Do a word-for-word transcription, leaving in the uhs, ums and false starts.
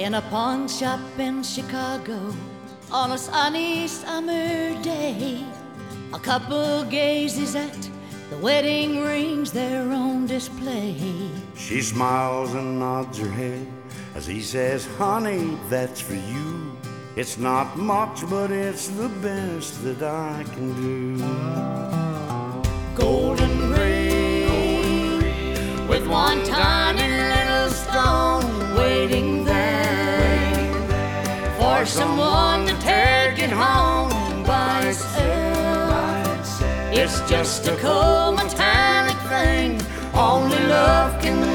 in a pawn shop in Chicago on a sunny summer day. A couple gazes at the wedding rings there on display. She smiles and nods her head as he says, honey, that's for you. It's not much, but it's the best that I can do. Golden ring with one tiny little stone waiting there for someone to take it home by itself. It's just a cold metallic thing only love can